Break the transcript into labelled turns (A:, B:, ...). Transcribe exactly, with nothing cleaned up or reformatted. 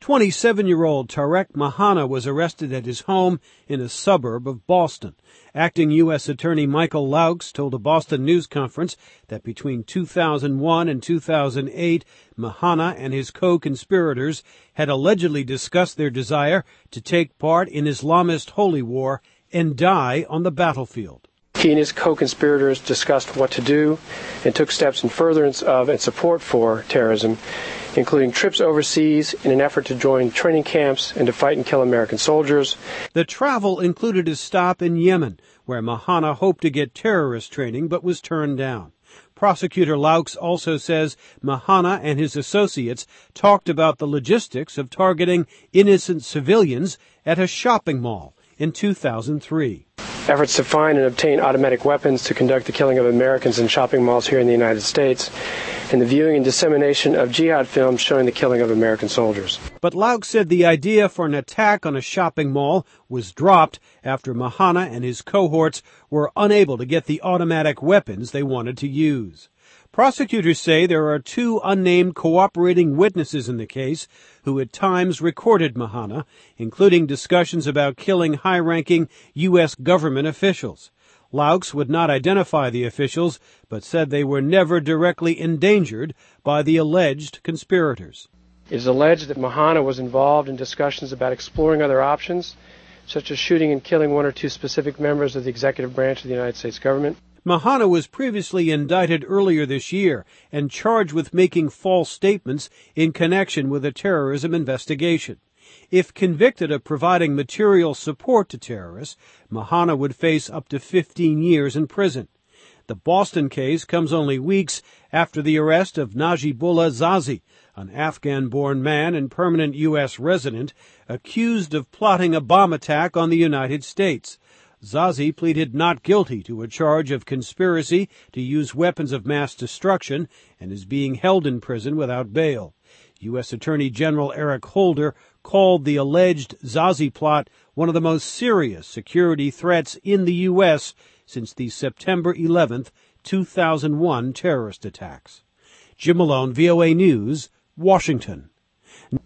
A: twenty-seven-year-old Tarek Mahana was arrested at his home in a suburb of Boston. Acting U S Attorney Michael Laux told a Boston news conference that between two thousand one and two thousand eight, Mahana and his co-conspirators had allegedly discussed their desire to take part in Islamist holy war and die on the battlefield.
B: He and his co-conspirators discussed what to do and took steps in furtherance of and support for terrorism, including trips overseas in an effort to join training camps and to fight and kill American soldiers.
A: The travel included a stop in Yemen, where Mahana hoped to get terrorist training but was turned down. Prosecutor Laux also says Mahana and his associates talked about the logistics of targeting innocent civilians at a shopping mall in two thousand three.
B: Efforts to find and obtain automatic weapons to conduct the killing of Americans in shopping malls here in the United States, and the viewing and dissemination of jihad films showing the killing of American soldiers.
A: But Laux said the idea for an attack on a shopping mall was dropped after Mahana and his cohorts were unable to get the automatic weapons they wanted to use. Prosecutors say there are two unnamed cooperating witnesses in the case who at times recorded Mahana, including discussions about killing high-ranking U S government officials. Laux would not identify the officials, but said they were never directly endangered by the alleged conspirators.
B: It is alleged that Mahana was involved in discussions about exploring other options, such as shooting and killing one or two specific members of the executive branch of the United States government.
A: Mahana was previously indicted earlier this year and charged with making false statements in connection with a terrorism investigation. If convicted of providing material support to terrorists, Mahana would face up to fifteen years in prison. The Boston case comes only weeks after the arrest of Najibullah Zazi, an Afghan-born man and permanent U S resident accused of plotting a bomb attack on the United States. Zazi pleaded not guilty to a charge of conspiracy to use weapons of mass destruction and is being held in prison without bail. U S Attorney General Eric Holder called the alleged Zazi plot one of the most serious security threats in the U S since the September eleventh, two thousand one terrorist attacks. Jim Malone, V O A News, Washington.